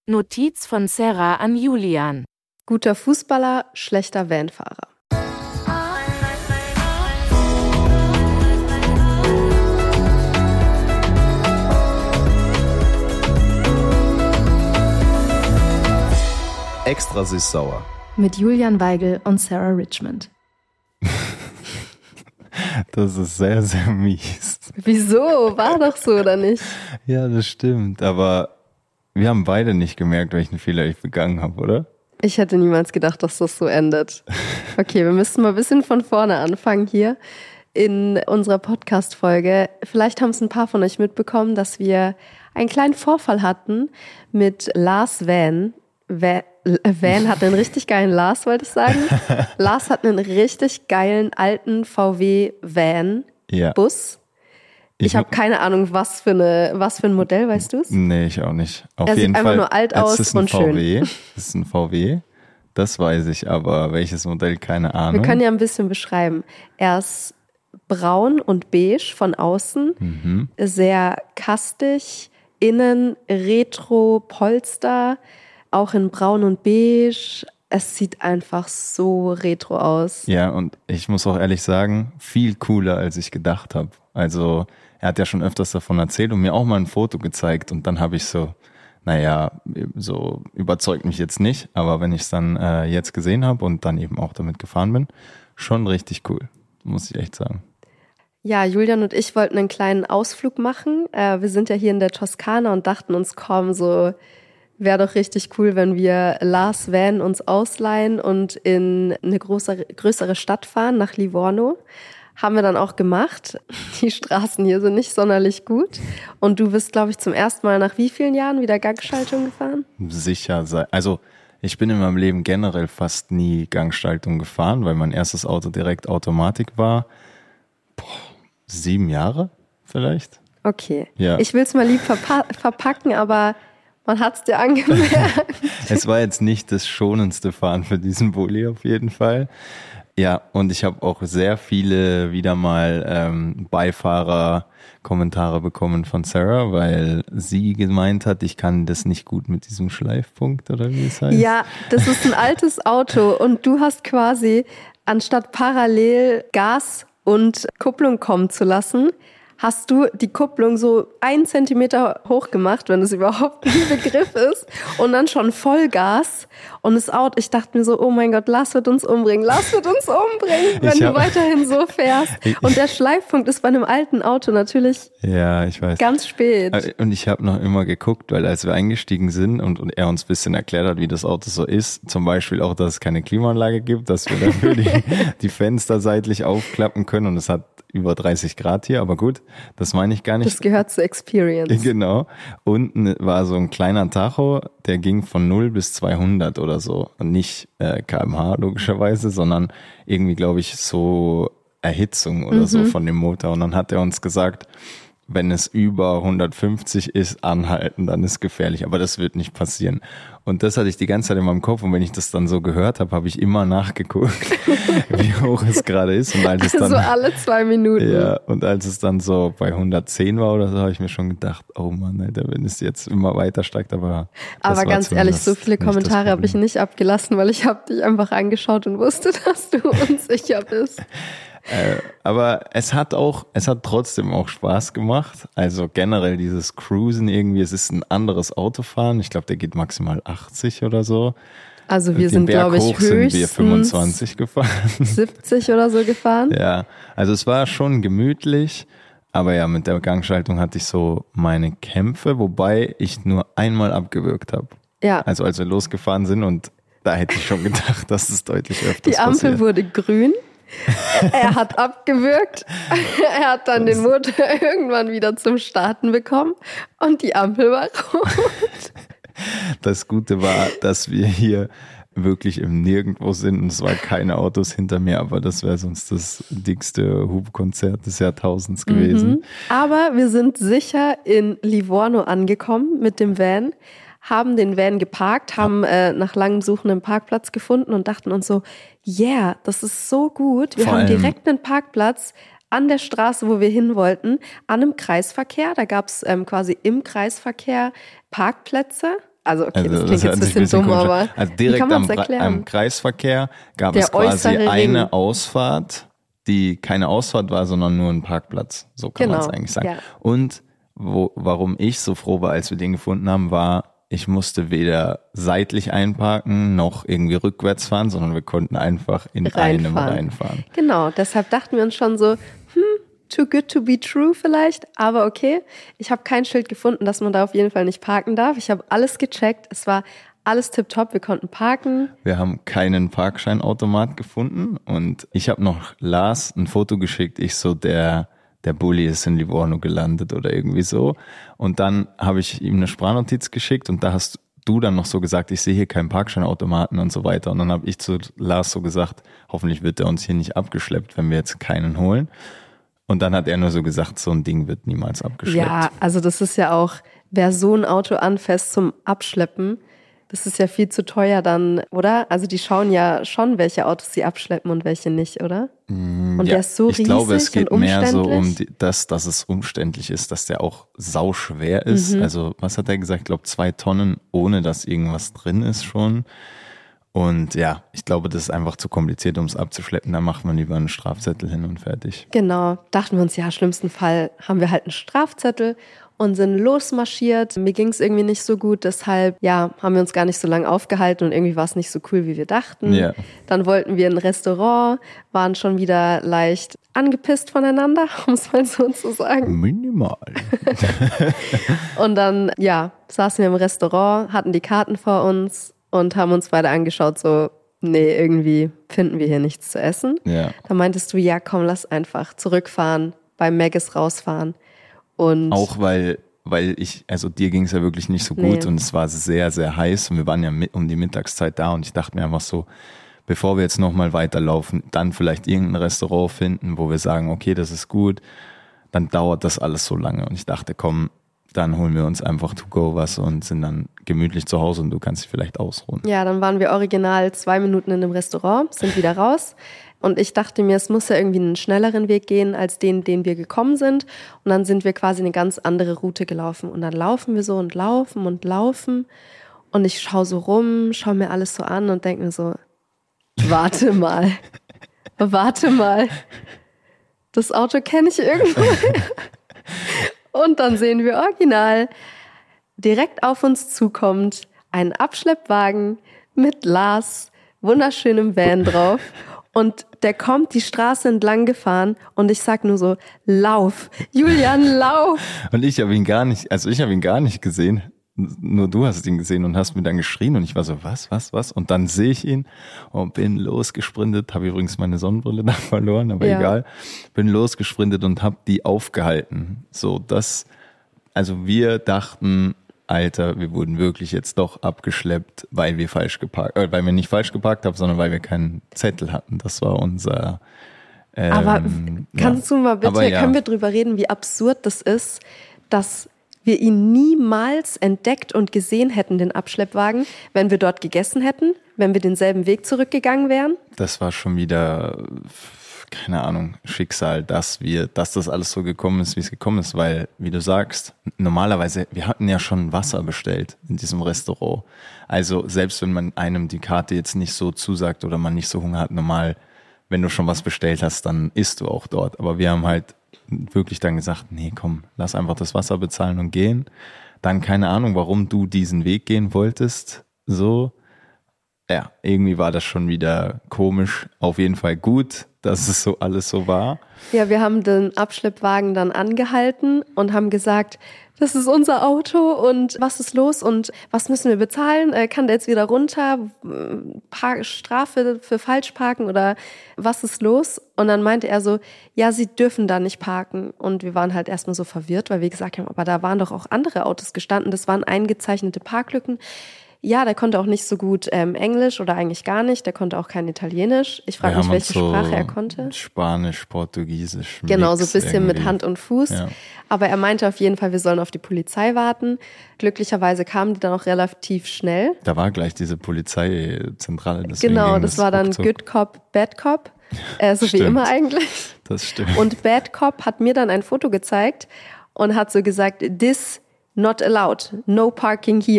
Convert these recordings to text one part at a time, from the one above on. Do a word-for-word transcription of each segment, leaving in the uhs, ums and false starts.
Notiz von Sarah an Julian. Guter Fußballer, schlechter Vanfahrer. Extra süß-sauer. Mit Julian Weigel und Sarah Richmond. Das ist sehr, sehr mies. Wieso? War doch so, oder nicht? Ja, das stimmt. Aber wir haben beide nicht gemerkt, welchen Fehler ich begangen habe, oder? Ich hätte niemals gedacht, dass das so endet. Okay, wir müssen mal ein bisschen von vorne anfangen hier in unserer Podcast-Folge. Vielleicht haben es ein paar von euch mitbekommen, dass wir einen kleinen Vorfall hatten mit Lars Van. Van, Van hat einen richtig geilen Lars, wollte ich sagen. Lars hat einen richtig geilen alten V W Van Ja. Bus. Ich, ich habe keine Ahnung, was für eine, was für ein Modell, weißt du es? Nee, ich auch nicht. Auf er jeden sieht Fall, einfach nur alt aus es ist ein und V W. schön. Es ist ein V W. Das weiß ich, aber welches Modell, keine Ahnung. Wir können ja ein bisschen beschreiben. Er ist braun und beige von außen, Mhm. sehr kastig, innen Retro-Polster, auch in braun und beige. Es sieht einfach so retro aus. Ja, und ich muss auch ehrlich sagen, viel cooler, als ich gedacht habe. Also er hat ja schon öfters davon erzählt und mir auch mal ein Foto gezeigt und dann habe ich so, naja, so überzeugt mich jetzt nicht, aber wenn ich es dann äh, jetzt gesehen habe und dann eben auch damit gefahren bin, schon richtig cool, muss ich echt sagen. Ja, Julian und ich wollten einen kleinen Ausflug machen. Äh, wir sind ja hier in der Toskana und dachten uns, komm, so wäre doch richtig cool, wenn wir Lars Van uns ausleihen und in eine größere, größere Stadt fahren, nach Livorno. Haben wir dann auch gemacht. Die Straßen hier sind nicht sonderlich gut. Und du bist, glaube ich, zum ersten Mal nach wie vielen Jahren wieder Gangschaltung gefahren? Sicher sein. Also ich bin in meinem Leben generell fast nie Gangschaltung gefahren, weil mein erstes Auto direkt Automatik war. Boah, sieben Jahre vielleicht? Okay. Ja. Ich will es mal lieb verpa- verpacken, aber man hat es dir angemerkt. Es war jetzt nicht das schonendste Fahren für diesen Bulli auf jeden Fall. Ja, und ich habe auch sehr viele wieder mal ähm, Beifahrer-Kommentare bekommen von Sarah, weil sie gemeint hat, ich kann das nicht gut mit diesem Schleifpunkt oder wie es heißt. Ja, das ist ein altes Auto und du hast quasi, anstatt parallel Gas und Kupplung kommen zu lassen, hast du die Kupplung so einen Zentimeter hoch gemacht, wenn es überhaupt ein Begriff ist, und dann schon Vollgas und das Auto, ich dachte mir so, oh mein Gott, Lars wird uns umbringen, Lars wird uns umbringen, wenn Ich du hab, weiterhin so fährst. Und der Schleifpunkt ist bei einem alten Auto natürlich ja, ich weiß. ganz spät. Und ich habe noch immer geguckt, weil als wir eingestiegen sind und, und er uns ein bisschen erklärt hat, wie das Auto so ist, zum Beispiel auch, dass es keine Klimaanlage gibt, dass wir dafür die, die Fenster seitlich aufklappen können und es hat über dreißig Grad hier, aber gut, das meine ich gar nicht. Das gehört zur Experience. Genau. Unten war so ein kleiner Tacho, der ging von null bis zweihundert oder so. Und nicht äh, Kilometer pro Stunde logischerweise, sondern irgendwie, glaube ich, so Erhitzung oder Mhm. so von dem Motor. Und dann hat er uns gesagt, wenn es über hundertfünfzig ist, anhalten, dann ist gefährlich. Aber das wird nicht passieren. Und das hatte ich die ganze Zeit in meinem Kopf. Und wenn ich das dann so gehört habe, habe ich immer nachgeguckt, wie hoch es gerade ist. Und als es dann, also alle zwei Minuten. ja, und als es dann so bei hundertzehn war oder so, habe ich mir schon gedacht, oh Mann, Alter, wenn es jetzt immer weiter steigt. Aber, das aber war ganz ehrlich, so zumindest viele nicht das Kommentare habe ich Problem. nicht abgelassen, weil ich habe dich einfach angeschaut und wusste, dass du unsicher bist. Äh, aber es hat auch, es hat trotzdem auch Spaß gemacht. Also generell dieses Cruisen irgendwie, es ist ein anderes Autofahren. Ich glaube, der geht maximal achtzig oder so. Also wir Den sind, Berg glaube ich, hoch sind wir höchstens fünfundzwanzig gefahren. siebzig oder so gefahren. Ja, also es war schon gemütlich. Aber ja, mit der Gangschaltung hatte ich so meine Kämpfe, wobei ich nur einmal abgewürgt habe. Ja, Also als wir losgefahren sind und da hätte ich schon gedacht, dass es deutlich öfters die Ampel passiert. wurde grün. Er hat abgewürgt. Er hat dann den Motor irgendwann wieder zum Starten bekommen und die Ampel war rot. Das Gute war, dass wir hier wirklich im Nirgendwo sind und es waren keine Autos hinter mir, aber das wäre sonst das dickste Hubkonzert des Jahrtausends gewesen. Mhm. Aber wir sind sicher in Livorno angekommen mit dem Van, haben den Van geparkt, haben äh, nach langem Suchen einen Parkplatz gefunden und dachten uns so, yeah, das ist so gut. Wir Vor haben allem- direkt einen Parkplatz an der Straße, wo wir hin wollten, an einem Kreisverkehr. Da gab es ähm, quasi im Kreisverkehr Parkplätze. Also okay, Also, das klingt hört jetzt ein sich bisschen dumm, komisch an. aber Also wie direkt kann man am, es erklären? am Kreisverkehr gab Der es quasi äußere eine Ring. Ausfahrt, die keine Ausfahrt war, sondern nur ein Parkplatz. So kann man es Genau, eigentlich sagen. ja. Und wo, warum ich so froh war, als wir den gefunden haben, war, ich musste weder seitlich einparken noch irgendwie rückwärts fahren, sondern wir konnten einfach in einem Reinfahren. reinfahren. Genau, deshalb dachten wir uns schon so, hm, too good to be true vielleicht, aber okay. Ich habe kein Schild gefunden, dass man da auf jeden Fall nicht parken darf. Ich habe alles gecheckt, es war alles tipptopp, wir konnten parken. Wir haben keinen Parkscheinautomat gefunden und ich habe noch Lars ein Foto geschickt, ich so, der der Bulli ist in Livorno gelandet oder irgendwie so. Und dann habe ich ihm eine Sprachnotiz geschickt und da hast du dann noch so gesagt, ich sehe hier keinen Parkscheinautomaten und so weiter. Und dann habe ich zu Lars so gesagt, hoffentlich wird er uns hier nicht abgeschleppt, wenn wir jetzt keinen holen. Und dann hat er nur so gesagt, so ein Ding wird niemals abgeschleppt. Ja, also das ist ja auch, wer so ein Auto anfasst zum Abschleppen, das ist ja viel zu teuer dann, oder? Also die schauen ja schon, welche Autos sie abschleppen und welche nicht, oder? Und ja, der ist so ich riesig glaube, es geht und mehr so umständlich. um die, das, dass es umständlich ist, dass der auch sauschwer ist. Mhm. Also was hat er gesagt? Ich glaube zwei Tonnen, ohne dass irgendwas drin ist schon. Und ja, ich glaube, das ist einfach zu kompliziert, um es abzuschleppen. Da macht man lieber einen Strafzettel hin und fertig. Genau, dachten wir uns, ja, schlimmsten Fall haben wir halt einen Strafzettel und sind losmarschiert. Mir ging es irgendwie nicht so gut, deshalb ja, haben wir uns gar nicht so lange aufgehalten und irgendwie war es nicht so cool, wie wir dachten. Ja. Dann wollten wir in ein Restaurant, waren schon wieder leicht angepisst voneinander, um es mal so zu sagen. Minimal. Und dann, ja, saßen wir im Restaurant, hatten die Karten vor uns und haben uns beide angeschaut, so, nee, irgendwie finden wir hier nichts zu essen. Ja. Da meintest du, ja, komm, lass einfach zurückfahren, bei Maggis rausfahren. Und Auch weil, weil ich, also dir ging es ja wirklich nicht so gut Nee. und es war sehr, sehr heiß und wir waren ja mit, um die Mittagszeit da und ich dachte mir einfach so, bevor wir jetzt nochmal weiterlaufen, dann vielleicht irgendein Restaurant finden, wo wir sagen, okay, das ist gut, dann dauert das alles so lange. Und ich dachte, komm, dann holen wir uns einfach to go was und sind dann gemütlich zu Hause und du kannst dich vielleicht ausruhen. ja, dann waren wir original zwei Minuten in einem Restaurant, sind wieder raus. Und ich dachte mir, es muss ja irgendwie einen schnelleren Weg gehen als den, den wir gekommen sind. Und dann sind wir quasi eine ganz andere Route gelaufen. Und dann laufen wir so und laufen und laufen. Und ich schaue so rum, schaue mir alles so an und denke mir so, warte mal, warte mal, das Auto kenne ich irgendwo. Und dann sehen wir original, direkt auf uns zukommt ein Abschleppwagen mit Lars, wunderschönem Van drauf. Und der kommt die Straße entlang gefahren und ich sag nur so, lauf, Julian, lauf. Und ich habe ihn gar nicht, also ich habe ihn gar nicht gesehen. Nur du hast ihn gesehen und hast mir dann geschrien und ich war so, was, was, was? Und dann sehe ich ihn und bin losgesprintet, habe übrigens meine Sonnenbrille da verloren, aber Ja. egal. Bin losgesprintet und habe die aufgehalten. So, das, also wir dachten, Alter, wir wurden wirklich jetzt doch abgeschleppt, weil wir falsch geparkt, äh, weil wir nicht falsch geparkt haben, sondern weil wir keinen Zettel hatten. Das war unser. Ähm, Aber kannst ja. du mal bitte, Aber ja. können wir drüber reden, wie absurd das ist, dass wir ihn niemals entdeckt und gesehen hätten, den Abschleppwagen, wenn wir dort gegessen hätten, wenn wir denselben Weg zurückgegangen wären? Das war schon wieder, keine Ahnung, Schicksal, dass wir, dass das alles so gekommen ist, wie es gekommen ist, weil, wie du sagst, normalerweise, wir hatten ja schon Wasser bestellt in diesem Restaurant. Also selbst wenn man einem die Karte jetzt nicht so zusagt oder man nicht so Hunger hat, normal, wenn du schon was bestellt hast, dann isst du auch dort. Aber wir haben halt wirklich dann gesagt, nee, komm, lass einfach das Wasser bezahlen und gehen. Dann keine Ahnung, warum du diesen Weg gehen wolltest, so. Ja, irgendwie war das schon wieder komisch. Auf jeden Fall gut, dass es so alles so war. Ja, wir haben den Abschleppwagen dann angehalten und haben gesagt, das ist unser Auto und was ist los und was müssen wir bezahlen? Äh, Kann der jetzt wieder runter? Par- Strafe für Falschparken oder was ist los? Und dann meinte er so, ja, sie dürfen da nicht parken. Und wir waren halt erstmal so verwirrt, weil wir gesagt haben, aber da waren doch auch andere Autos gestanden. Das waren eingezeichnete Parklücken. Ja, der konnte auch nicht so gut ähm, Englisch oder eigentlich gar nicht. Der konnte auch kein Italienisch. Ich frage Wir mich, haben welche uns so Sprache er konnte. Spanisch, Portugiesisch. Genau, so ein Mix bisschen mit irgendwie. Hand und Fuß. Ja. Aber er meinte auf jeden Fall, wir sollen auf die Polizei warten. Glücklicherweise kamen die dann auch relativ schnell. Da war gleich diese Polizeizentrale. deswegen Genau, ging das war dann ruckzuck. Good Cop, Bad Cop. Äh, so wie Stimmt. immer eigentlich. Das stimmt. Und Bad Cop hat mir dann ein Foto gezeigt und hat so gesagt, this not allowed, no parking here.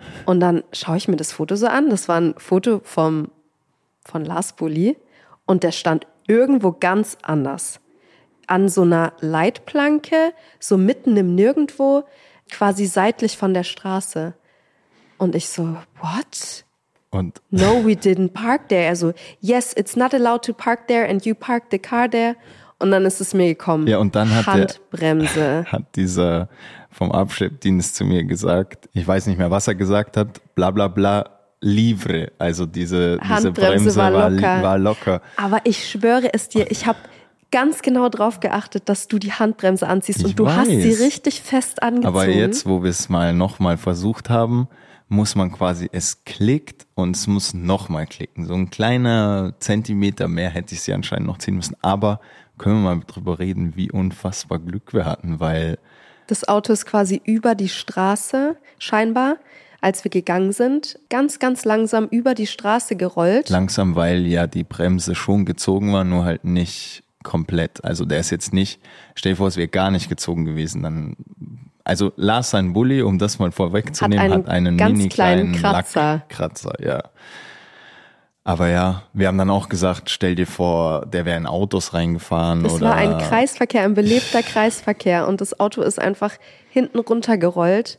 Und dann schaue ich mir das Foto so an. Das war ein Foto vom, von Lars Bulli und der stand irgendwo ganz anders. An so einer Leitplanke, so mitten im Nirgendwo, quasi seitlich von der Straße. Und ich so, what? Und No, we didn't park there. Also, yes, it's not allowed to park there and you parked the car there. Und dann ist es mir gekommen. Ja, und dann hat Handbremse. Der, hat dieser vom Abschleppdienst zu mir gesagt, ich weiß nicht mehr, was er gesagt hat, bla bla bla, livre. Also diese, diese Handbremse Bremse war war locker. war locker. Aber ich schwöre es dir, ich habe ganz genau drauf geachtet, dass du die Handbremse anziehst. Ich und du weiß. hast sie richtig fest angezogen. Aber jetzt, wo wir es mal nochmal versucht haben, muss man quasi, es klickt und es muss nochmal klicken. So ein kleiner Zentimeter mehr hätte ich sie anscheinend noch ziehen müssen. Aber können wir mal drüber reden, wie unfassbar Glück wir hatten, weil das Auto ist quasi über die Straße, scheinbar, als wir gegangen sind, ganz, ganz langsam über die Straße gerollt. Langsam, weil ja die Bremse schon gezogen war, nur halt nicht komplett. Also der ist jetzt nicht, stell dir vor, es wäre gar nicht gezogen gewesen, dann... Also Lars sein Bulli, um das mal vorwegzunehmen, hat einen, hat einen ganz mini kleinen kleinen Kratzer. Lackkratzer, ja. Aber ja, wir haben dann auch gesagt, stell dir vor, der wäre in Autos reingefahren. Es oder war ein Kreisverkehr, ein belebter Kreisverkehr und das Auto ist einfach hinten runtergerollt.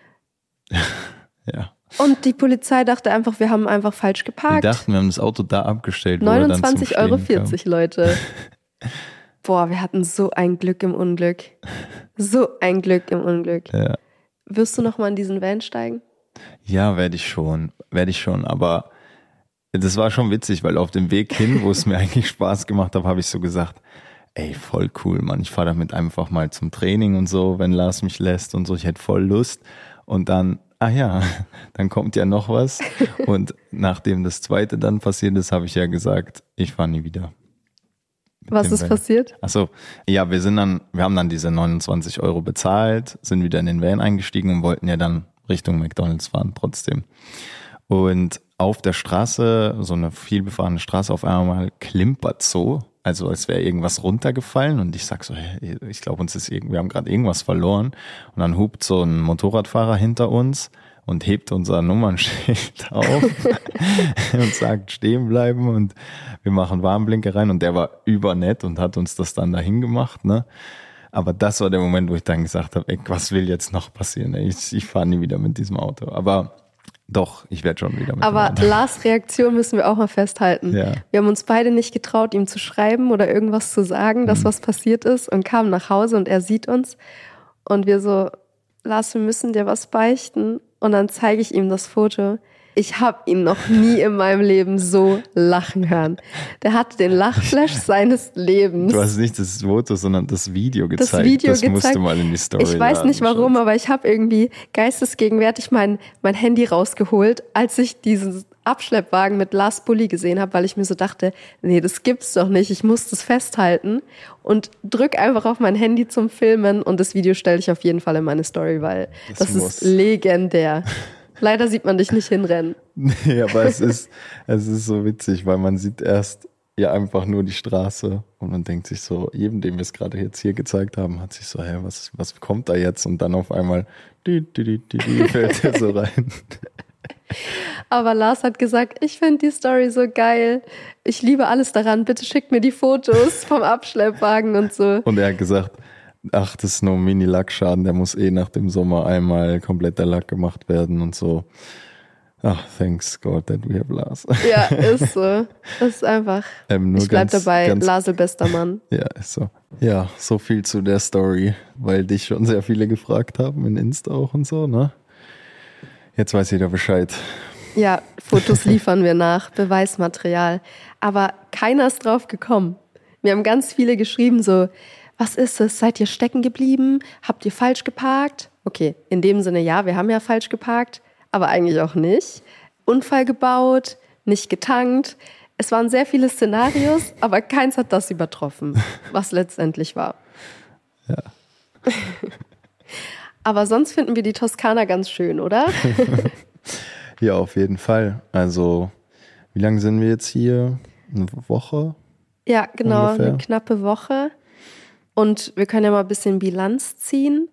Ja. Und die Polizei dachte einfach, wir haben einfach falsch geparkt. Die dachten, wir haben das Auto da abgestellt. wo er dann zum neunundzwanzig Euro vierzig, Stehen Leute. Boah, wir hatten so ein Glück im Unglück. So ein Glück im Unglück. kam. Ja, Wirst du nochmal in diesen Van steigen? ja werde ich schon, werde ich schon. Aber das war schon witzig, weil auf dem Weg hin, wo es mir eigentlich Spaß gemacht hat, habe ich so gesagt, ey, voll cool, Mann. Ich fahre damit einfach mal zum Training und so, wenn Lars mich lässt und so. Ich hätte voll Lust. Und dann, ah ja, dann kommt ja noch was. Und nachdem das zweite dann passiert ist, habe ich ja gesagt, ich fahre nie wieder. Mit Was dem ist Van. passiert? Ach so, ja, wir sind dann, wir haben dann diese neunundzwanzig Euro bezahlt, sind wieder in den Van eingestiegen und wollten ja dann Richtung McDonald's fahren trotzdem. Und auf der Straße, so eine vielbefahrene Straße, auf einmal klimpert so, also als wäre irgendwas runtergefallen und ich sag so, hey, ich glaube, uns ist irgendwie, wir haben gerade irgendwas verloren und dann hupt so ein Motorradfahrer hinter uns und hebt unser Nummernschild auf und sagt, stehen bleiben und wir machen Warnblinker rein und der war übernett und hat uns das dann dahin gemacht, ne? Aber das war der Moment, wo ich dann gesagt habe, ey, was will jetzt noch passieren? Ey, ich ich fahre nie wieder mit diesem Auto. Aber doch, ich werde schon wieder mit Aber dem Auto. Lars' Reaktion müssen wir auch mal festhalten. Ja. Wir haben uns beide nicht getraut, ihm zu schreiben oder irgendwas zu sagen, dass Mhm. was passiert ist und kamen nach Hause und er sieht uns und wir so, Lars, wir müssen dir was beichten und dann zeige ich ihm das Foto. Ich habe ihn noch nie in meinem Leben so lachen hören. Der hatte den Lachflash seines Lebens. Du hast nicht das Foto, sondern das Video gezeigt. Das Video das musst gezeigt. du mal in die Story Ich weiß laden, nicht warum, aber ich habe irgendwie geistesgegenwärtig mein, mein Handy rausgeholt, als ich diesen Abschleppwagen mit Lars Bulli gesehen habe, weil ich mir so dachte, nee, das gibt's doch nicht, ich muss das festhalten und drück einfach auf mein Handy zum Filmen und das Video stelle ich auf jeden Fall in meine Story, weil Das das, muss. ist legendär. Leider sieht man dich nicht hinrennen. Nee, aber es ist, es ist so witzig, weil man sieht erst ja einfach nur die Straße und man denkt sich so, jedem, dem wir es gerade jetzt hier gezeigt haben, hat sich so, hä, was, was kommt da jetzt? Und dann auf einmal die, die, die, die, die, fällt er so rein. Aber Lars hat gesagt, ich finde die Story so geil. Ich liebe alles daran. Bitte schickt mir die Fotos vom Abschleppwagen und so. Und er hat gesagt, ach, das ist nur ein Mini-Lackschaden, der muss eh nach dem Sommer einmal komplett der Lack gemacht werden und so. Ach, thanks God that we have Lars. Ja, ist so. Das ist einfach. Ähm, nur ich bleib ganz- dabei. ganz- Lasel, bester Mann. Ja, ist so. Ja, so viel zu der Story, weil dich schon sehr viele gefragt haben, in Insta auch und so, ne? Jetzt weiß jeder Bescheid. Ja, Fotos liefern wir nach, Beweismaterial. Aber keiner ist drauf gekommen. Wir haben ganz viele geschrieben, so, was ist es? Seid ihr stecken geblieben? Habt ihr falsch geparkt? Okay, in dem Sinne ja, wir haben ja falsch geparkt, aber eigentlich auch nicht. Unfall gebaut, nicht getankt. Es waren sehr viele Szenarios, aber keins hat das übertroffen, was letztendlich war. Ja. Aber sonst finden wir die Toskana ganz schön, oder? Ja, auf jeden Fall. Also, wie lange sind wir jetzt hier? Eine Woche? Ja, genau, Ungefähr. eine knappe Woche. Und wir können ja mal ein bisschen Bilanz ziehen.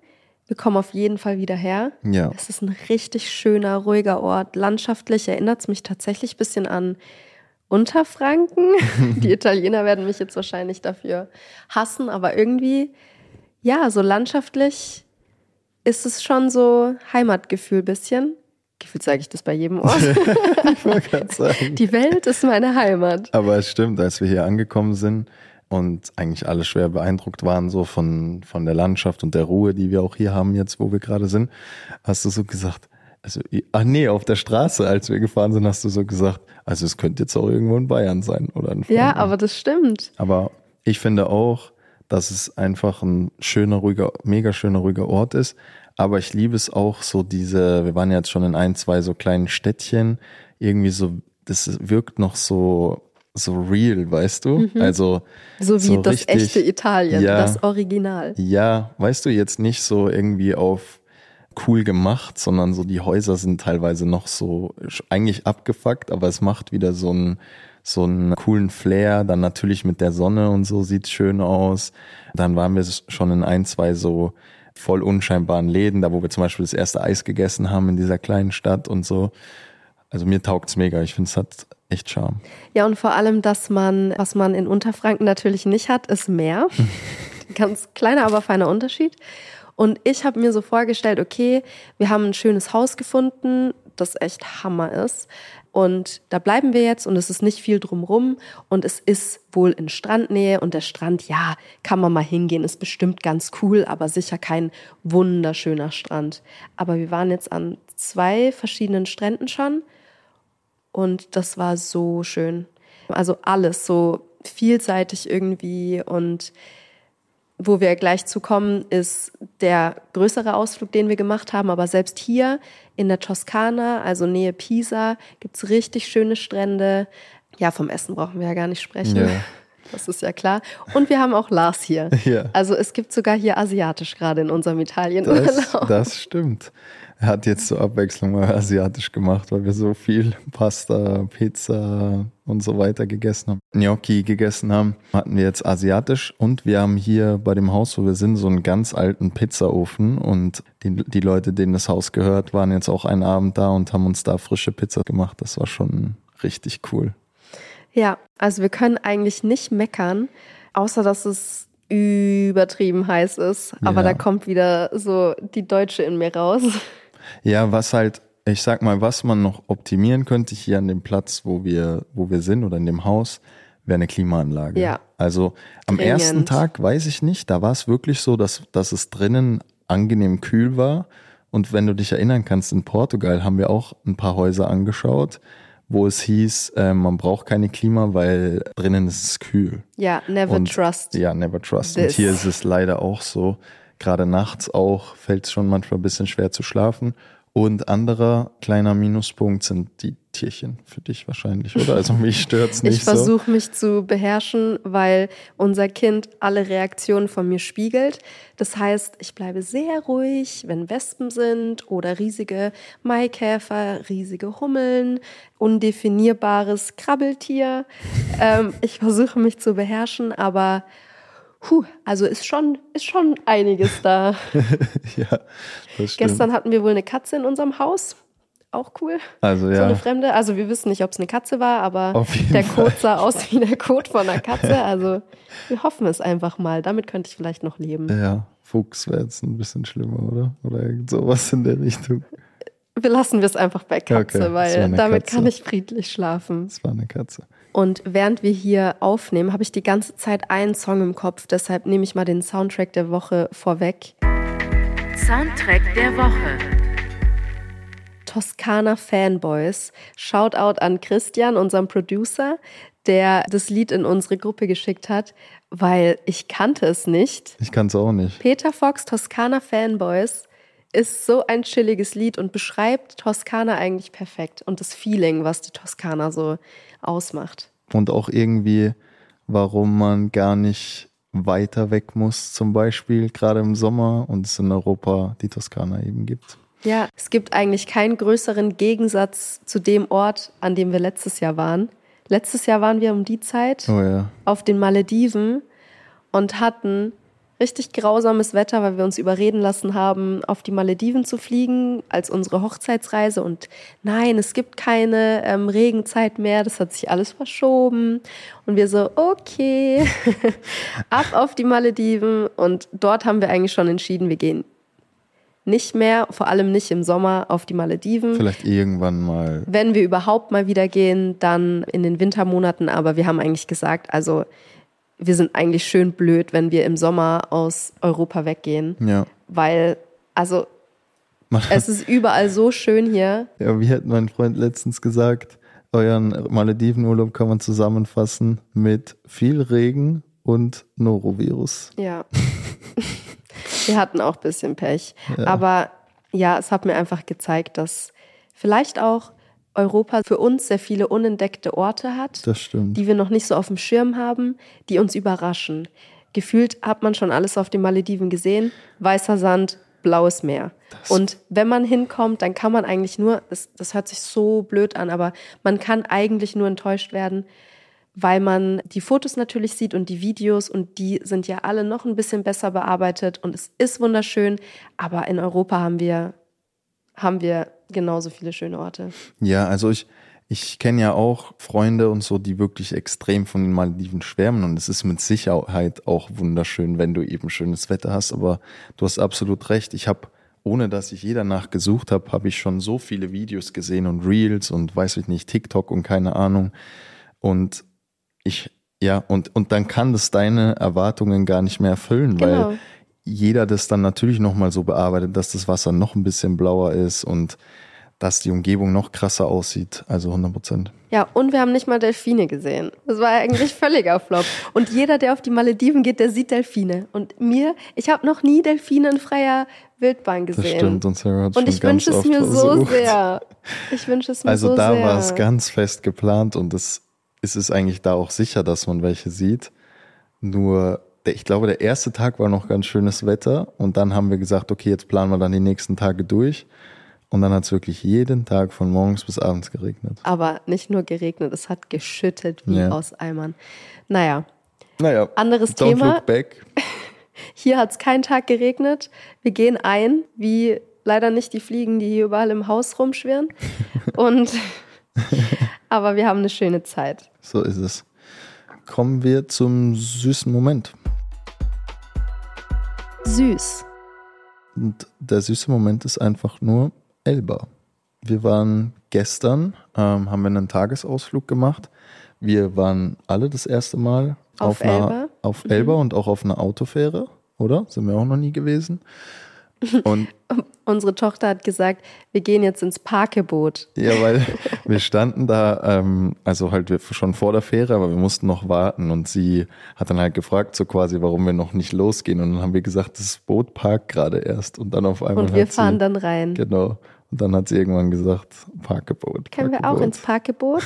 Wir kommen auf jeden Fall wieder her. Ja. Es ist ein richtig schöner, ruhiger Ort. Landschaftlich erinnert es mich tatsächlich ein bisschen an Unterfranken. Die Italiener werden mich jetzt wahrscheinlich dafür hassen, aber irgendwie, ja, so landschaftlich ist es schon so Heimatgefühl ein bisschen. Gefühlt sage ich das bei jedem Ort. Ich wollte gerade sagen. Die Welt ist meine Heimat. Aber es stimmt, als wir hier angekommen sind und eigentlich alle schwer beeindruckt waren so von, von der Landschaft und der Ruhe, die wir auch hier haben jetzt, wo wir gerade sind, hast du so gesagt, also, ach nee, auf der Straße, als wir gefahren sind, hast du so gesagt, also es könnte jetzt auch irgendwo in Bayern sein oder in Franken. Ja, aber das stimmt. Aber ich finde auch, dass es einfach ein schöner, ruhiger, mega schöner, ruhiger Ort ist. Aber ich liebe es auch so diese, wir waren jetzt schon in ein, zwei so kleinen Städtchen, irgendwie so, das wirkt noch so, so real, weißt du? Mhm. Also so wie so das richtig, echte Italien, ja, das Original. Ja, weißt du, jetzt nicht so irgendwie auf cool gemacht, sondern so die Häuser sind teilweise noch so eigentlich abgefuckt, aber es macht wieder so einen so einen coolen Flair. Dann natürlich mit der Sonne und so sieht's schön aus. Dann waren wir schon in ein, zwei so voll unscheinbaren Läden, da wo wir zum Beispiel das erste Eis gegessen haben in dieser kleinen Stadt und so. Also mir taugt's mega. Ich finde, es hat echt Charme. Ja, und vor allem, dass man, was man in Unterfranken natürlich nicht hat, ist Meer. Ganz kleiner, aber feiner Unterschied. Und ich habe mir so vorgestellt, okay, wir haben ein schönes Haus gefunden, das echt Hammer ist. Und da bleiben wir jetzt und es ist nicht viel drumrum und es ist wohl in Strandnähe und der Strand, ja, kann man mal hingehen, ist bestimmt ganz cool, aber sicher kein wunderschöner Strand. Aber wir waren jetzt an zwei verschiedenen Stränden schon und das war so schön. Also alles so vielseitig irgendwie und wo wir gleich zu kommen, ist der größere Ausflug, den wir gemacht haben. Aber selbst hier in der Toskana, also Nähe Pisa, gibt's richtig schöne Strände. Ja, vom Essen brauchen wir ja gar nicht sprechen. Ja. Das ist ja klar. Und wir haben auch Lars hier. Ja. Also es gibt sogar hier asiatisch gerade in unserem Italienurlaub. Das, das stimmt. Er hat jetzt zur Abwechslung mal asiatisch gemacht, weil wir so viel Pasta, Pizza und so weiter gegessen haben. Gnocchi gegessen haben, hatten wir jetzt asiatisch und wir haben hier bei dem Haus, wo wir sind, so einen ganz alten Pizzaofen und die, die Leute, denen das Haus gehört, waren jetzt auch einen Abend da und haben uns da frische Pizza gemacht. Das war schon richtig cool. Ja, also wir können eigentlich nicht meckern, außer dass es übertrieben heiß ist. Aber ja, da kommt wieder so die Deutsche in mir raus. Ja, was halt, ich sag mal, was man noch optimieren könnte hier an dem Platz, wo wir, wo wir sind oder in dem Haus, wäre eine Klimaanlage. Ja. Also am Dringend. ersten Tag weiß ich nicht, da war es wirklich so, dass, dass es drinnen angenehm kühl war. Und wenn du dich erinnern kannst, in Portugal haben wir auch ein paar Häuser angeschaut, wo es hieß, äh, man braucht keine Klima, weil drinnen ist es kühl. Ja, never und, trust. Ja, never trust. This. Und hier ist es leider auch so. Gerade nachts auch fällt es schon manchmal ein bisschen schwer zu schlafen. Und anderer kleiner Minuspunkt sind die Tierchen für dich wahrscheinlich, oder? Also mich stört's nicht ich so. Ich versuche mich zu beherrschen, weil unser Kind alle Reaktionen von mir spiegelt. Das heißt, ich bleibe sehr ruhig, wenn Wespen sind oder riesige Maikäfer, riesige Hummeln, undefinierbares Krabbeltier. ähm, ich versuche mich zu beherrschen, aber Puh, also ist schon, ist schon einiges da. Ja, das stimmt. Gestern hatten wir wohl eine Katze in unserem Haus. Auch cool. Also ja. So eine Fremde. Also wir wissen nicht, ob es eine Katze war, aber der Kot sah aus wie der Kot von einer Katze. Also wir hoffen es einfach mal. Damit könnte ich vielleicht noch leben. Ja, Fuchs wäre jetzt ein bisschen schlimmer, oder? Oder irgend sowas in der Richtung. Wir lassen wir es einfach bei Katze, okay, weil damit Katze. kann ich friedlich schlafen. Es war eine Katze. Und während wir hier aufnehmen, habe ich die ganze Zeit einen Song im Kopf. Deshalb nehme ich mal den Soundtrack der Woche vorweg. Soundtrack der Woche. Toskana Fanboys. Shoutout an Christian, unserem Producer, der das Lied in unsere Gruppe geschickt hat, weil ich kannte es nicht. Ich kann es auch nicht. Peter Fox, Toskana Fanboys, ist so ein chilliges Lied und beschreibt Toskana eigentlich perfekt und das Feeling, was die Toskana so ausmacht. Und auch irgendwie, warum man gar nicht weiter weg muss, zum Beispiel gerade im Sommer und es in Europa die Toskana eben gibt. Ja, es gibt eigentlich keinen größeren Gegensatz zu dem Ort, an dem wir letztes Jahr waren. Letztes Jahr waren wir um die Zeit oh ja. auf den Malediven und hatten richtig grausames Wetter, weil wir uns überreden lassen haben, auf die Malediven zu fliegen als unsere Hochzeitsreise. Und nein, es gibt keine ähm, Regenzeit mehr, das hat sich alles verschoben. Und wir so, okay, ab auf die Malediven. Und dort haben wir eigentlich schon entschieden, wir gehen nicht mehr, vor allem nicht im Sommer, auf die Malediven. Vielleicht irgendwann mal. Wenn wir überhaupt mal wieder gehen, dann in den Wintermonaten. Aber wir haben eigentlich gesagt, also wir sind eigentlich schön blöd, wenn wir im Sommer aus Europa weggehen. Ja. Weil, also es ist überall so schön hier. Ja, wie hat mein Freund letztens gesagt, euren Maledivenurlaub kann man zusammenfassen mit viel Regen und Norovirus. Ja. Wir hatten auch ein bisschen Pech. Ja. Aber ja, es hat mir einfach gezeigt, dass vielleicht auch Europa für uns sehr viele unentdeckte Orte hat, Das stimmt. die wir noch nicht so auf dem Schirm haben, die uns überraschen. Gefühlt hat man schon alles auf den Malediven gesehen. Weißer Sand, blaues Meer. Das Und wenn man hinkommt, dann kann man eigentlich nur, das, das hört sich so blöd an, aber man kann eigentlich nur enttäuscht werden, weil man die Fotos natürlich sieht und die Videos und die sind ja alle noch ein bisschen besser bearbeitet und es ist wunderschön, aber in Europa haben wir, haben wir genauso viele schöne Orte. Ja, also ich, ich kenne ja auch Freunde und so, die wirklich extrem von den Malediven schwärmen und es ist mit Sicherheit auch wunderschön, wenn du eben schönes Wetter hast, aber du hast absolut recht. Ich habe, ohne dass ich je danach gesucht habe, habe ich schon so viele Videos gesehen und Reels und weiß ich nicht, TikTok und keine Ahnung und ich, ja, und, und dann kann das deine Erwartungen gar nicht mehr erfüllen, Genau. weil jeder das dann natürlich nochmal so bearbeitet, dass das Wasser noch ein bisschen blauer ist und dass die Umgebung noch krasser aussieht, also hundert Prozent. Ja, und wir haben nicht mal Delfine gesehen. Das war eigentlich völliger Flop. Und jeder, der auf die Malediven geht, der sieht Delfine. Und mir, ich habe noch nie Delfine in freier Wildbahn gesehen. Das stimmt, und Sarah hat Und schon ich ganz wünsche es oft mir so versucht. sehr. Ich wünsche es mir Also so da sehr. war es ganz fest geplant und es ist es eigentlich da auch sicher, dass man welche sieht. Nur, der, ich glaube, der erste Tag war noch ganz schönes Wetter und dann haben wir gesagt, okay, jetzt planen wir dann die nächsten Tage durch. Und dann hat es wirklich jeden Tag von morgens bis abends geregnet. Aber nicht nur geregnet, es hat geschüttet wie Ja. aus Eimern. Naja, Naja, Anderes don't Thema. look back. hier hat es keinen Tag geregnet. Wir gehen ein, wie leider nicht die Fliegen, die hier überall im Haus rumschwirren. Und aber wir haben eine schöne Zeit. So ist es. Kommen wir zum süßen Moment. Süß. Und der süße Moment ist einfach nur Elba. Wir waren gestern, ähm, haben wir einen Tagesausflug gemacht. Wir waren alle das erste Mal Auf auf, einer, Elba? auf Elba und auch auf einer Autofähre, oder? Sind wir auch noch nie gewesen. Und Unsere Tochter hat gesagt, wir gehen jetzt ins Parkeboot. ja, weil wir standen da, ähm, also halt wir schon vor der Fähre, aber wir mussten noch warten und sie hat dann halt gefragt, so quasi, warum wir noch nicht losgehen und dann haben wir gesagt, das Boot parkt gerade erst und dann auf einmal Und wir hat fahren sie, dann rein. genau, und dann hat sie irgendwann gesagt, Parkeboot. Können wir auch Parkeboot. ins Parkeboot?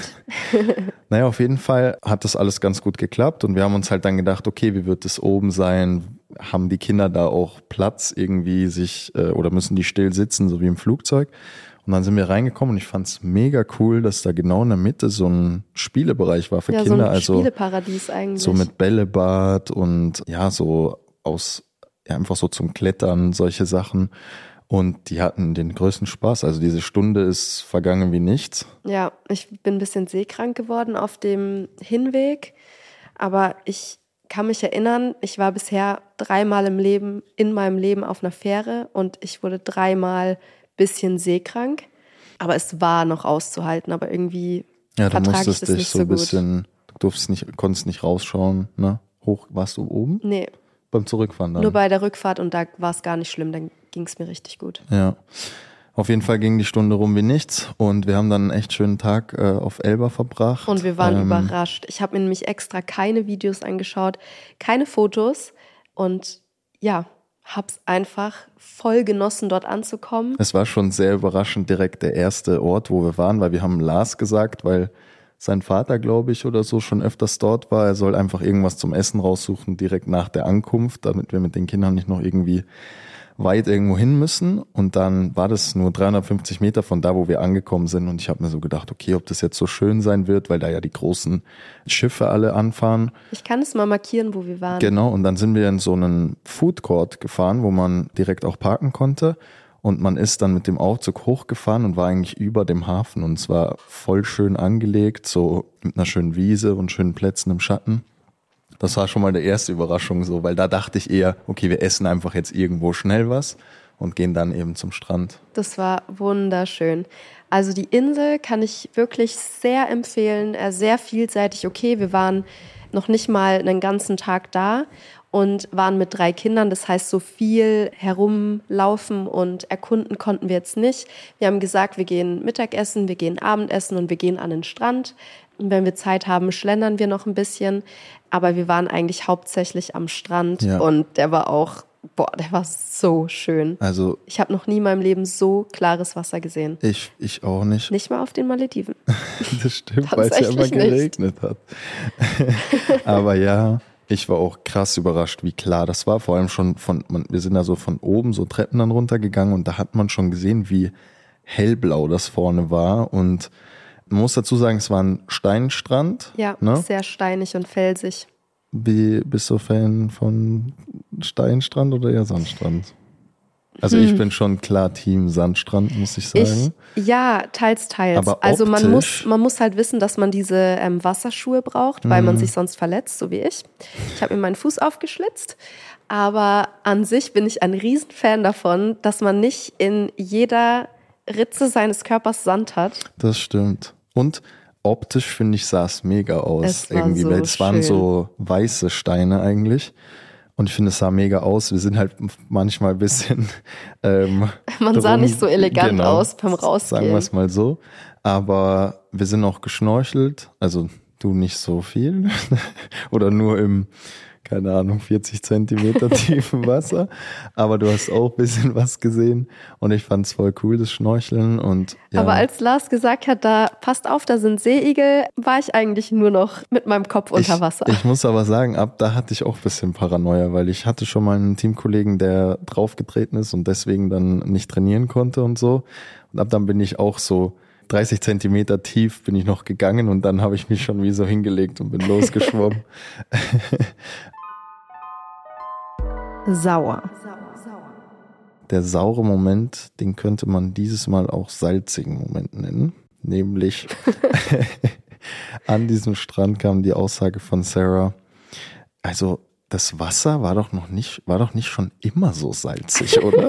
Naja, auf jeden Fall hat das alles ganz gut geklappt und wir haben uns halt dann gedacht, okay, wie wird es oben sein? Haben die Kinder da auch Platz irgendwie sich äh, oder müssen die still sitzen, so wie im Flugzeug? Und dann sind wir reingekommen und ich fand es mega cool, dass da genau in der Mitte so ein Spielebereich war für Ja, Kinder. so ein also Spieleparadies eigentlich. so mit Bällebad und ja, so aus, ja, einfach so zum Klettern, solche Sachen. Und die hatten den größten Spaß. Also diese Stunde ist vergangen wie nichts. Ja, ich bin ein bisschen seekrank geworden auf dem Hinweg, aber ich kann mich erinnern, ich war bisher dreimal im Leben, in meinem Leben auf einer Fähre und ich wurde dreimal bisschen seekrank, aber es war noch auszuhalten, aber irgendwie Ja, du vertrage ich musstest das dich nicht so so ein gut. bisschen, du durfst nicht, konntest nicht rausschauen, ne? Hoch, warst du oben? Nee, Beim Zurückfahren dann? nur bei der Rückfahrt und da war es gar nicht schlimm, dann ging es mir richtig gut. Ja. Auf jeden Fall ging die Stunde rum wie nichts und wir haben dann einen echt schönen Tag äh, auf Elba verbracht. Und wir waren Ähm, überrascht. Ich habe mir nämlich extra keine Videos angeschaut, keine Fotos und ja, hab's einfach voll genossen, dort anzukommen. Es war schon sehr überraschend direkt der erste Ort, wo wir waren, weil wir haben Lars gesagt, weil sein Vater, glaube ich, oder so schon öfters dort war. Er soll einfach irgendwas zum Essen raussuchen, direkt nach der Ankunft, damit wir mit den Kindern nicht noch irgendwie weit irgendwo hin müssen und dann war das nur dreihundertfünfzig Meter von da, wo wir angekommen sind und ich habe mir so gedacht, okay, ob das jetzt so schön sein wird, weil da ja die großen Schiffe alle anfahren. Ich kann es mal markieren, wo wir waren. Genau, und dann sind wir in so einen Food Court gefahren, wo man direkt auch parken konnte und man ist dann mit dem Aufzug hochgefahren und war eigentlich über dem Hafen und es war voll schön angelegt, so mit einer schönen Wiese und schönen Plätzen im Schatten. Das war schon mal die erste Überraschung so, weil da dachte ich eher, okay, wir essen einfach jetzt irgendwo schnell was und gehen dann eben zum Strand. Das war wunderschön. Also die Insel kann ich wirklich sehr empfehlen, sehr vielseitig. Okay, wir waren noch nicht mal einen ganzen Tag da und waren mit drei Kindern. Das heißt, so viel herumlaufen und erkunden konnten wir jetzt nicht. Wir haben gesagt, wir gehen Mittagessen, wir gehen Abendessen und wir gehen an den Strand. Und wenn wir Zeit haben, schlendern wir noch ein bisschen. Aber wir waren eigentlich hauptsächlich am Strand ja. und der war auch, boah, der war so schön. Also ich habe noch nie in meinem Leben so klares Wasser gesehen. Ich, ich auch nicht. Nicht mal auf den Malediven. Das stimmt, weil es ja immer geregnet hat. Aber ja, ich war auch krass überrascht, wie klar das war. Vor allem schon von, man, wir sind da so von oben so Treppen dann runtergegangen und da hat man schon gesehen, wie hellblau das vorne war und man muss dazu sagen, es war ein Steinstrand. Ja, ne? Sehr steinig und felsig. Wie, bist du Fan von Steinstrand oder eher Sandstrand? Also hm. ich bin schon klar Team Sandstrand, muss ich sagen. Ich, ja, teils, teils. Aber also man optisch, muss, man muss halt wissen, dass man diese ähm, Wasserschuhe braucht, weil mhm. man sich sonst verletzt, so wie ich. Ich habe mir meinen Fuß aufgeschlitzt. Aber an sich bin ich ein Riesenfan davon, dass man nicht in jeder Ritze seines Körpers Sand hat. Das stimmt. Und optisch, finde ich, sah es mega aus. Es war irgendwie, so weil es waren schön. so weiße Steine eigentlich. Und ich finde, es sah mega aus. Wir sind halt manchmal ein bisschen ähm, Man sah drum, nicht so elegant genau, aus beim Rausgehen. Sagen wir es mal so. Aber wir sind auch geschnorchelt. Also du nicht so viel. Oder nur im, keine Ahnung, vierzig Zentimeter tiefen Wasser. Aber du hast auch ein bisschen was gesehen. Und ich fand es voll cool, das Schnorcheln. Und, ja. Aber als Lars gesagt hat, da passt auf, da sind Seeigel, war ich eigentlich nur noch mit meinem Kopf unter Wasser. Ich, ich muss aber sagen, ab da hatte ich auch ein bisschen Paranoia, weil ich hatte schon mal einen Teamkollegen, der draufgetreten ist und deswegen dann nicht trainieren konnte und so. Und ab dann bin ich auch so dreißig Zentimeter tief bin ich noch gegangen und dann habe ich mich schon wie so hingelegt und bin losgeschwommen. Sauer. Der saure Moment, den könnte man dieses Mal auch salzigen Moment nennen. Nämlich an diesem Strand kam die Aussage von Sarah, also das Wasser war doch noch nicht, war doch nicht schon immer so salzig, oder?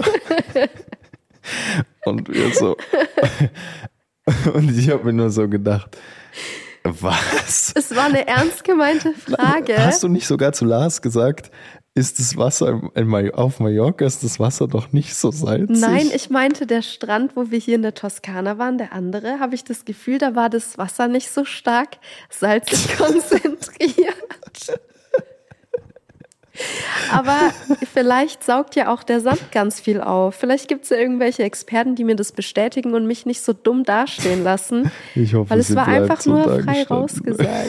Und wir so, und ich habe mir nur so gedacht, was? Es war eine ernst gemeinte Frage. Hast du nicht sogar zu Lars gesagt, ist das Wasser in Mal- auf Mallorca, ist das Wasser doch nicht so salzig? Nein, ich meinte der Strand, wo wir hier in der Toskana waren, der andere, habe ich das Gefühl, da war das Wasser nicht so stark salzig konzentriert. Aber vielleicht saugt ja auch der Sand ganz viel auf. Vielleicht gibt es ja irgendwelche Experten, die mir das bestätigen und mich nicht so dumm dastehen lassen. Ich hoffe, weil es sie war bleibt einfach so nur frei dargestanden. rausgesagt.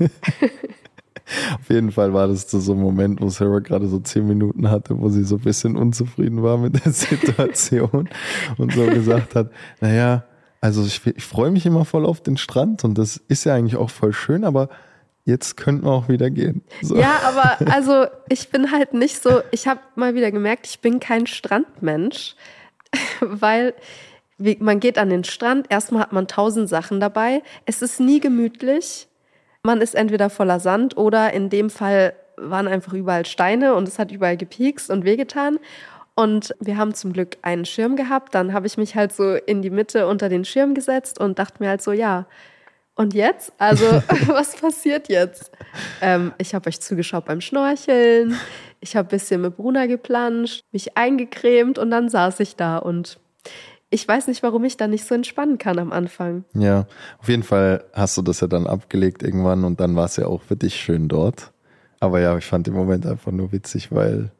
Auf jeden Fall war das so ein Moment, wo Sarah gerade so zehn Minuten hatte, wo sie so ein bisschen unzufrieden war mit der Situation und so gesagt hat, naja, also ich, ich freue mich immer voll auf den Strand und das ist ja eigentlich auch voll schön, aber jetzt könnten wir auch wieder gehen. So. Ja, aber also ich bin halt nicht so, ich habe mal wieder gemerkt, ich bin kein Strandmensch, weil wie, man geht an den Strand, erstmal hat man tausend Sachen dabei, es ist nie gemütlich, man ist entweder voller Sand oder in dem Fall waren einfach überall Steine und es hat überall gepiekst und wehgetan. Und wir haben zum Glück einen Schirm gehabt, dann habe ich mich halt so in die Mitte unter den Schirm gesetzt und dachte mir halt so, ja, und jetzt? Also, was passiert jetzt? Ähm, ich habe euch zugeschaut beim Schnorcheln, ich habe ein bisschen mit Bruna geplanscht, mich eingecremt und dann saß ich da und ich weiß nicht, warum ich da nicht so entspannen kann am Anfang. Ja, auf jeden Fall hast du das ja dann abgelegt irgendwann und dann war es ja auch für dich schön dort. Aber ja, ich fand den Moment einfach nur witzig, weil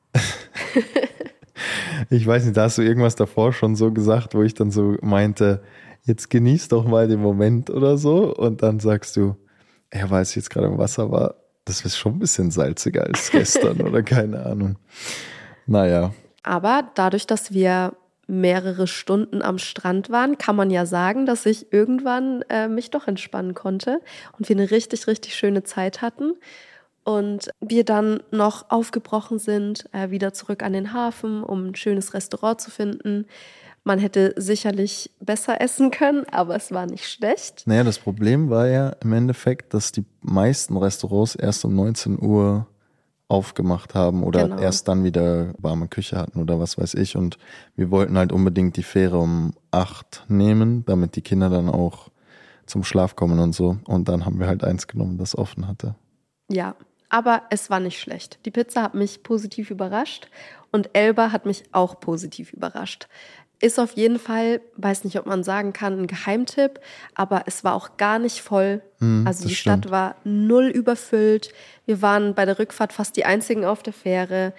ich weiß nicht, da hast du irgendwas davor schon so gesagt, wo ich dann so meinte, jetzt genieß doch mal den Moment oder so. Und dann sagst du, ja, weil es jetzt gerade im Wasser war, das ist schon ein bisschen salziger als gestern oder keine Ahnung. Naja. Aber dadurch, dass wir mehrere Stunden am Strand waren, kann man ja sagen, dass ich irgendwann äh, mich doch entspannen konnte und wir eine richtig, richtig schöne Zeit hatten. Und wir dann noch aufgebrochen sind, äh, wieder zurück an den Hafen, um ein schönes Restaurant zu finden. Man hätte sicherlich besser essen können, aber es war nicht schlecht. Naja, das Problem war ja im Endeffekt, dass die meisten Restaurants erst um neunzehn Uhr aufgemacht haben oder Genau. erst dann wieder warme Küche hatten oder was weiß ich. Und wir wollten halt unbedingt die Fähre um acht nehmen, damit die Kinder dann auch zum Schlaf kommen und so. Und dann haben wir halt eins genommen, das offen hatte. Ja, aber es war nicht schlecht. Die Pizza hat mich positiv überrascht und Elba hat mich auch positiv überrascht. Ist auf jeden Fall, weiß nicht, ob man sagen kann, ein Geheimtipp, aber es war auch gar nicht voll. Hm, also die stimmt. Stadt war null überfüllt. Wir waren bei der Rückfahrt fast die einzigen auf der Fähre.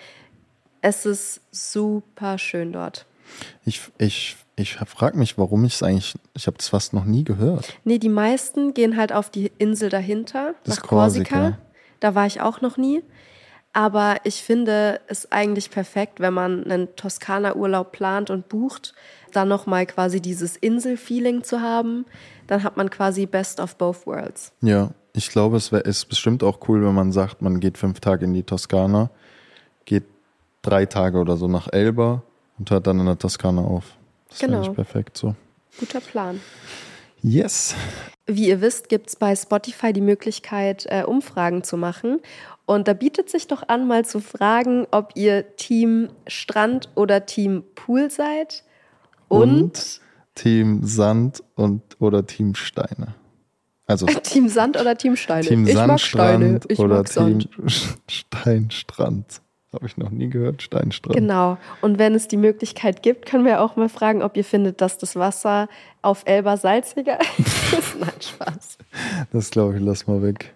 Es ist super schön dort. Ich, ich, ich frage mich, warum ich es eigentlich, ich habe das fast noch nie gehört. Nee, die meisten gehen halt auf die Insel dahinter, Das nach Korsika. Korsika. Da war ich auch noch nie. Aber ich finde es eigentlich perfekt, wenn man einen Toskana-Urlaub plant und bucht, dann nochmal quasi dieses Insel-Feeling zu haben. Dann hat man quasi Best of both worlds. Ja, ich glaube, es wär, ist bestimmt auch cool, wenn man sagt, man geht fünf Tage in die Toskana, geht drei Tage oder so nach Elba und hört dann in der Toskana auf. Das Genau. wäre eigentlich perfekt so. Guter Plan. Yes. Wie ihr wisst, gibt es bei Spotify die Möglichkeit, äh, Umfragen zu machen. Und da bietet sich doch an, mal zu fragen, ob ihr Team Strand oder Team Pool seid. Und, Und Team Sand und oder Team Steine. Also Team Sand oder Team Steine. Team ich mag Steine, Sandstrand ich oder mag Sand. Team Steinstrand. Habe ich noch nie gehört, Steinstrand. Genau. Und wenn es die Möglichkeit gibt, können wir auch mal fragen, ob ihr findet, dass das Wasser auf Elba salziger ist. Nein, Spaß. Das glaube ich, lass mal weg.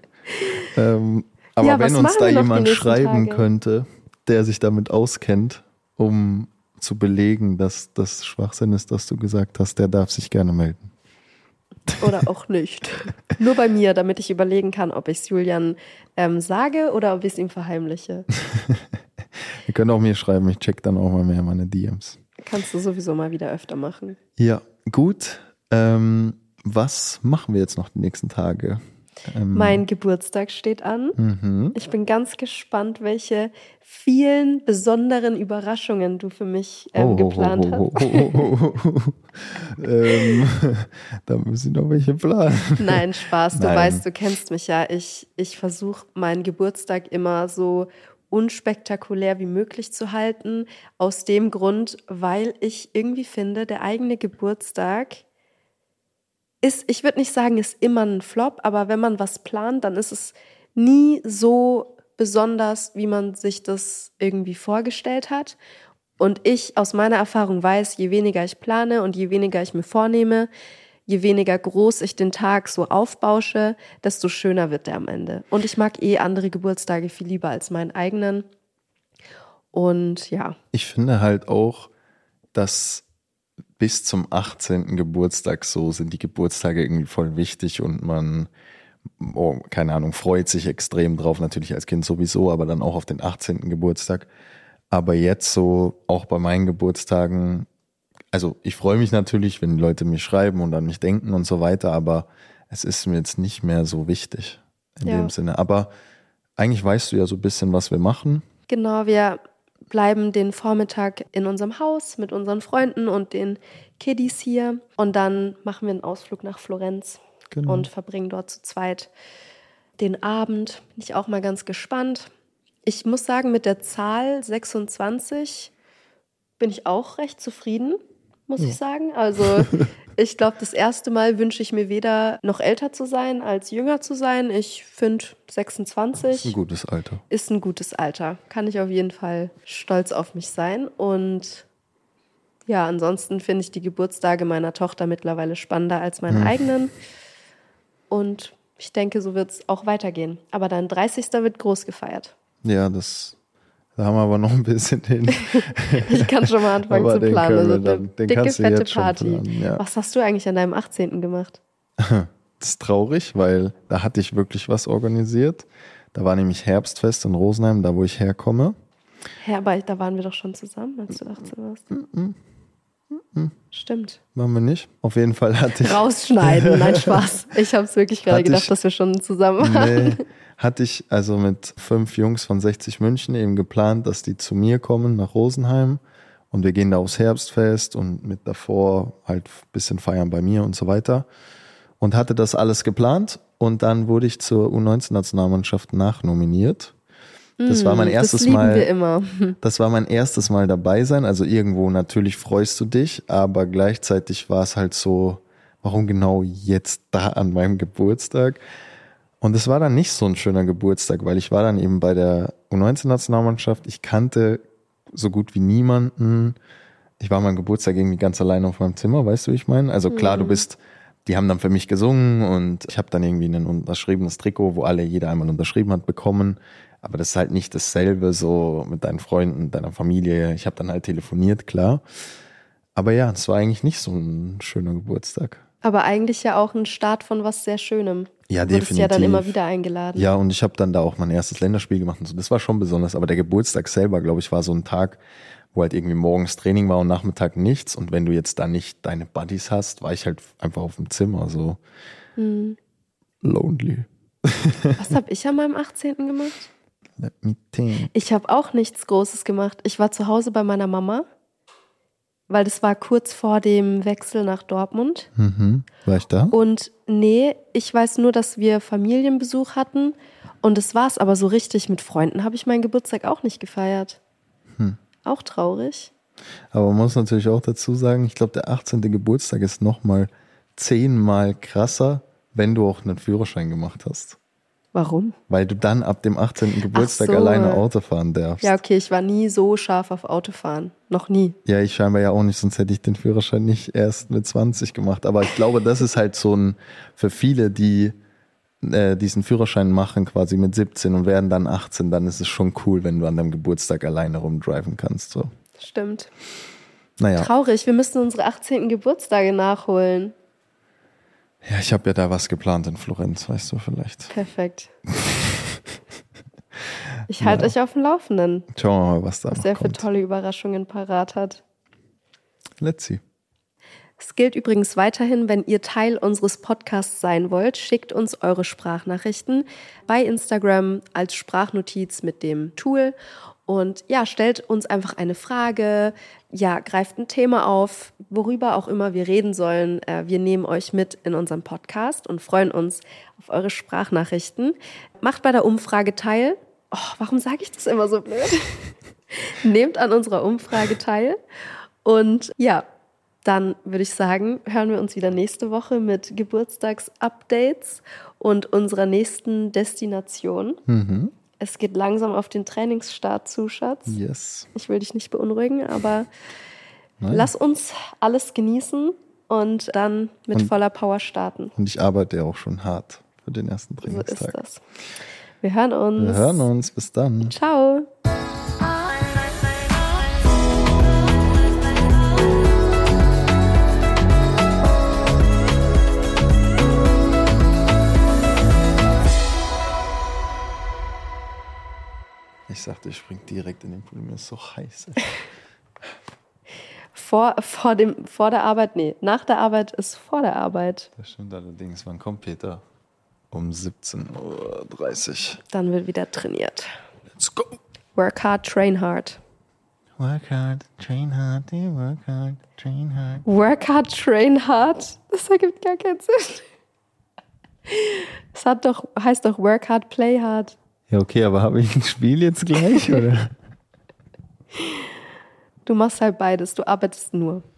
Ähm, aber Ja, was wenn uns machen da wir noch die jemand nächsten schreiben Tage? könnte, der sich damit auskennt, um zu belegen, dass das Schwachsinn ist, dass du gesagt hast, der darf sich gerne melden. Oder auch nicht. Nur bei mir, damit ich überlegen kann, ob ich es Julian ähm, sage oder ob ich es ihm verheimliche. Ihr könnt auch mir schreiben, ich check dann auch mal mehr meine D Ms. Kannst du sowieso mal wieder öfter machen. Ja, gut. Ähm, was machen wir jetzt noch die nächsten Tage? Ähm, Mein Geburtstag steht an. mhm. Ich bin ganz gespannt, welche vielen besonderen Überraschungen du für mich ähm, Oh, geplant oh, oh, oh, oh, oh, oh. ähm, da müssen noch welche planen. hast. Nein, Spaß. Du Nein. weißt, du kennst mich ja. Ich, ich versuche meinen Geburtstag immer so unspektakulär wie möglich zu halten. Aus dem Grund, weil ich irgendwie finde, der eigene Geburtstag ist, ich würde nicht sagen, ist immer ein Flop, aber wenn man was plant, dann ist es nie so besonders, wie man sich das irgendwie vorgestellt hat. Und ich aus meiner Erfahrung weiß, je weniger ich plane und je weniger ich mir vornehme, je weniger groß ich den Tag so aufbausche, desto schöner wird der am Ende. Und ich mag eh andere Geburtstage viel lieber als meinen eigenen. Und ja, Ich finde halt auch, dass bis zum achtzehnten Geburtstag so sind die Geburtstage irgendwie voll wichtig und man, oh, keine Ahnung, freut sich extrem drauf, natürlich als Kind sowieso, aber dann auch auf den achtzehnten Geburtstag. Aber jetzt so, auch bei meinen Geburtstagen, also ich freue mich natürlich, wenn die Leute mir schreiben und an mich denken und so weiter, aber es ist mir jetzt nicht mehr so wichtig in Ja. dem Sinne. Aber eigentlich weißt du ja so ein bisschen, was wir machen. genau, wir bleiben den Vormittag in unserem Haus mit unseren Freunden und den Kiddies hier. Und dann machen wir einen Ausflug nach Florenz Genau. und verbringen dort zu zweit den Abend. Bin ich auch mal ganz gespannt. Ich muss sagen, mit der Zahl sechsundzwanzig bin ich auch recht zufrieden, muss ich sagen. Also ich glaube, das erste Mal wünsche ich mir weder noch älter zu sein als jünger zu sein. Ich finde sechsundzwanzig Das ist ein gutes Alter. ist ein gutes Alter. Kann ich auf jeden Fall stolz auf mich sein. Und ja, ansonsten finde ich die Geburtstage meiner Tochter mittlerweile spannender als meine Hm. eigenen. Und ich denke, so wird es auch weitergehen. Aber dein dreißigster wird groß gefeiert. Ja, das, da haben wir aber noch ein bisschen hin. Ich kann schon mal anfangen Aber zu den planen. können wir Also dann- eine den dicke, kannst du fette jetzt schon Party. planen, ja. Was hast du eigentlich an deinem achtzehnten gemacht? Das ist traurig, weil da hatte ich wirklich was organisiert. Da war nämlich Herbstfest in Rosenheim, da wo ich herkomme. Hä, aber da waren wir doch schon zusammen, als du achtzehn warst. Mm-mm. Mm-mm. Stimmt. Waren wir nicht? Auf jeden Fall hatte ich... Rausschneiden, nein, Spaß. Ich habe es wirklich gerade Hatte gedacht, ich- dass wir schon zusammen waren. Nee, hatte ich also mit fünf Jungs von sechzig München eben geplant, dass die zu mir kommen nach Rosenheim und wir gehen da aufs Herbstfest und mit davor halt ein bisschen feiern bei mir und so weiter und hatte das alles geplant und dann wurde ich zur U neunzehn Nationalmannschaft nachnominiert. Das war mein erstes das lieben Mal. wir immer. Das war mein erstes Mal dabei sein. Also irgendwo natürlich freust du dich, aber gleichzeitig war es halt so, warum genau jetzt da an meinem Geburtstag? Und es war dann nicht so ein schöner Geburtstag, weil ich war dann eben bei der U neunzehn Nationalmannschaft. Ich kannte so gut wie niemanden. Ich war meinem Geburtstag irgendwie ganz alleine auf meinem Zimmer, weißt du, wie ich meine? Also klar, du bist, die haben dann für mich gesungen und ich habe dann irgendwie ein unterschriebenes Trikot, wo alle, jeder einmal unterschrieben hat, bekommen. Aber das ist halt nicht dasselbe so mit deinen Freunden, deiner Familie. Ich habe dann halt telefoniert, klar. Aber ja, es war eigentlich nicht so ein schöner Geburtstag. Aber eigentlich ja auch ein Start von was sehr Schönem. Ja, Du wurdest definitiv. ja dann immer wieder eingeladen. Ja, und ich habe dann da auch mein erstes Länderspiel gemacht und so. Das war schon besonders. Aber der Geburtstag selber, glaube ich, war so ein Tag, wo halt irgendwie morgens Training war und Nachmittag nichts. Und wenn du jetzt da nicht deine Buddies hast, war ich halt einfach auf dem Zimmer so Hm. lonely. Was habe ich an meinem achtzehnten gemacht? Let me think. Ich habe auch nichts Großes gemacht. Ich war zu Hause bei meiner Mama, weil das war kurz vor dem Wechsel nach Dortmund. Mhm. War ich da? Und nee, ich weiß nur, dass wir Familienbesuch hatten. Und das war's. Aber so richtig mit Freunden habe ich meinen Geburtstag auch nicht gefeiert. Hm. Auch traurig. Aber man muss natürlich auch dazu sagen, ich glaube, der achtzehnte Geburtstag ist nochmal zehnmal krasser, wenn du auch einen Führerschein gemacht hast. Warum? Weil du dann ab dem achtzehnten Geburtstag so. alleine Auto fahren darfst. Ja, okay, ich war nie so scharf auf Autofahren. Noch nie. Ja, ich scheinbar ja auch nicht, sonst hätte ich den Führerschein nicht erst mit zwanzig gemacht. Aber ich glaube, das ist halt so ein, für viele, die äh, diesen Führerschein machen quasi mit siebzehn und werden dann achtzehn, dann ist es schon cool, wenn du an deinem Geburtstag alleine rumdriven kannst. So. Stimmt. Naja, Traurig, wir müssen unsere achtzehnten Geburtstage nachholen. ja, ich habe ja da was geplant in Florenz, weißt du vielleicht. Perfekt. Ich halte Ja. euch auf dem Laufenden, Schauen wir mal, was da was noch er für kommt. tolle Überraschungen parat hat. Let's see. Es gilt übrigens weiterhin, wenn ihr Teil unseres Podcasts sein wollt, schickt uns eure Sprachnachrichten bei Instagram als Sprachnotiz mit dem Tool und ja, stellt uns einfach eine Frage, ja, greift ein Thema auf, worüber auch immer wir reden sollen. Äh, Wir nehmen euch mit in unserem Podcast und freuen uns auf eure Sprachnachrichten. Macht bei der Umfrage teil. Oh, warum sage ich das immer so blöd? Nehmt an unserer Umfrage teil und ja, dann würde ich sagen, hören wir uns wieder nächste Woche mit Geburtstagsupdates und unserer nächsten Destination. Mhm. Es geht langsam auf den Trainingsstart zu, Schatz. Yes. Ich will dich nicht beunruhigen, aber Nein. lass uns alles genießen und dann mit Und- voller Power starten. Und ich arbeite ja auch schon hart für den ersten So ist Trainingstag. das. Wir hören uns. Wir hören uns. Bis dann. Ciao. Ich sagte, ich spring direkt in den Pool. Mir ist so heiß. Ey. Vor, vor, dem, vor der Arbeit, nee, nach der Arbeit ist vor der Arbeit. Das stimmt allerdings. Wann kommt Peter? Um siebzehn Uhr dreißig. Dann wird wieder trainiert. Let's go. Work hard, train hard. Work hard, train hard, work hard, train hard. Work hard, train hard? Das ergibt gar keinen Sinn. Es hat doch, heißt doch work hard, play hard. Ja, okay, aber habe ich ein Spiel jetzt gleich, oder? Du machst halt beides, du arbeitest nur.